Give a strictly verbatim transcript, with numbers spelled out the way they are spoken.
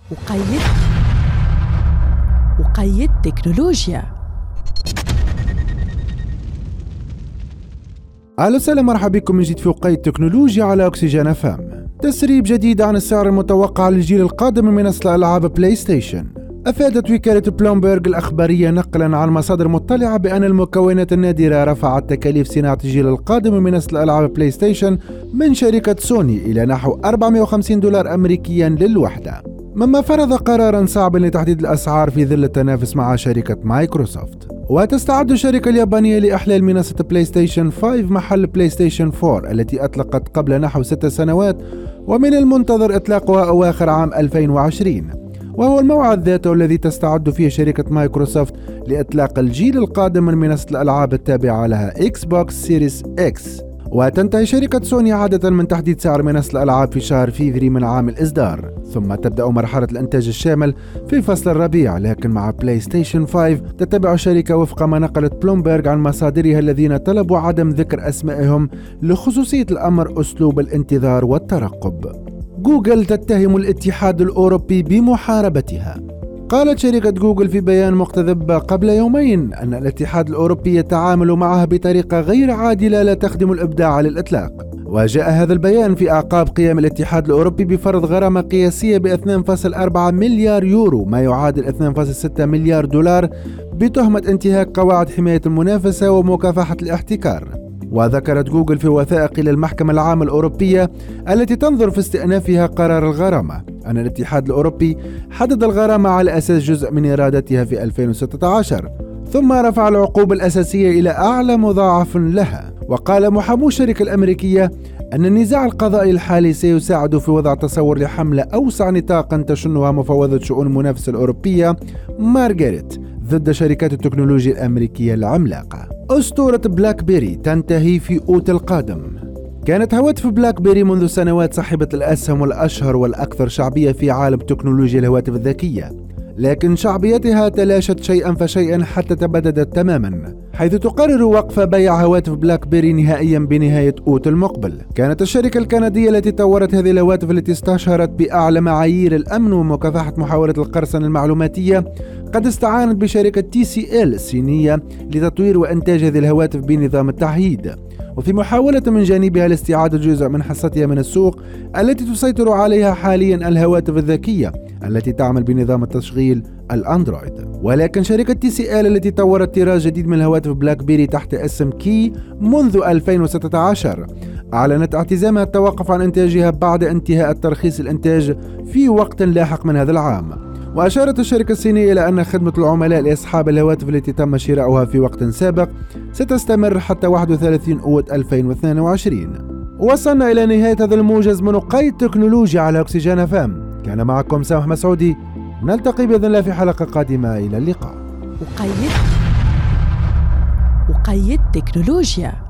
وقيد وقيد تكنولوجيا. أهلا وسهلا، مرحبا بكم من جديد في وقيد تكنولوجيا على أكسجين اف ام. تسريب جديد عن السعر المتوقع للجيل القادم من منصة الألعاب بلاي ستيشن. أفادت وكالة بلومبرغ الأخبارية نقلا عن مصادر مطلعة بأن المكونات النادرة رفعت تكاليف صناعة الجيل القادم من منصة الألعاب بلاي ستيشن من شركة سوني إلى نحو أربعمائة وخمسين دولار أمريكيا للوحدة، مما فرض قرارا صعبا لتحديد الأسعار في ظل التنافس مع شركة مايكروسوفت. وتستعد الشركة اليابانية لإحلال منصة بلاي ستيشن خمسة محل بلاي ستيشن أربعة التي أطلقت قبل نحو ست سنوات، ومن المنتظر إطلاقها أواخر عام ألفين وعشرين، وهو الموعد ذاته الذي تستعد فيه شركة مايكروسوفت لإطلاق الجيل القادم من منصة الألعاب التابعة لها إكس بوكس سيريس إكس. وتنتهي شركة سوني عادة من تحديد سعر منصة الألعاب في شهر فيفري من عام الإصدار، ثم تبدأ مرحلة الإنتاج الشامل في فصل الربيع. لكن مع بلاي ستيشن خمسة تتبع الشركة وفق ما نقلت بلومبرغ عن مصادرها الذين طلبوا عدم ذكر أسمائهم لخصوصية الأمر أسلوب الانتظار والترقب. جوجل تتهم الاتحاد الأوروبي بمحاربتها. قالت شركة جوجل في بيان مقتضب قبل يومين أن الاتحاد الأوروبي يتعامل معها بطريقة غير عادلة لا تخدم الإبداع على الإطلاق. وجاء هذا البيان في أعقاب قيام الاتحاد الأوروبي بفرض غرامة قياسية ب اثنين فاصلة أربعة مليار يورو، ما يعادل اثنين فاصلة ستة مليار دولار، بتهمة انتهاك قواعد حماية المنافسة ومكافحة الاحتكار. وذكرت جوجل في وثائق للمحكمة العامة الأوروبية التي تنظر في استئنافها قرار الغرامة أن الاتحاد الأوروبي حدد الغرامة على أساس جزء من إرادتها في ألفين وستة عشر، ثم رفع العقوبة الأساسية إلى أعلى مضاعف لها. وقال محامو الشركة الأمريكية أن النزاع القضائي الحالي سيساعد في وضع تصور لحملة أوسع نطاقا تشنها مفوضة شؤون المنافسة الأوروبية مارغريت ضد شركات التكنولوجيا الأمريكية العملاقة. أسطورة بلاك بيري تنتهي في أوت القادم. كانت هواتف بلاك بيري منذ سنوات صاحبة الأسهم والأشهر والأكثر شعبية في عالم تكنولوجيا الهواتف الذكية، لكن شعبيتها تلاشت شيئا فشيئا حتى تبددت تماما، حيث تقرر وقف بيع هواتف بلاك بيري نهائيا بنهاية أوت المقبل. كانت الشركة الكندية التي طورت هذه الهواتف التي استشهرت بأعلى معايير الأمن ومكافحة محاولة القرصنة المعلوماتية قد استعانت بشركة تي سي إل الصينية لتطوير وإنتاج هذه الهواتف بنظام التحييد، وفي محاولة من جانبها لاستعادة جزء من حصتها من السوق التي تسيطر عليها حاليا الهواتف الذكية التي تعمل بنظام التشغيل الأندرويد. ولكن شركة تي سي إل التي طورت طراز جديد من الهواتف بلاك بيري تحت اسم كي منذ ألفين وستة عشر أعلنت اعتزامها التوقف عن إنتاجها بعد انتهاء الترخيص الإنتاج في وقت لاحق من هذا العام. وأشارت الشركة الصينية إلى أن خدمة العملاء لأصحاب الهواتف التي تم شراؤها في وقت سابق ستستمر حتى واحد وثلاثين أوت ألفين واثنين وعشرين. وصلنا إلى نهاية هذا الموجز من قيد تكنولوجيا على أكسجين اف ام. كان معكم سامح مسعودي، نلتقي بإذن الله في حلقة قادمة. إلى اللقاء. وقيد وقيد تكنولوجيا.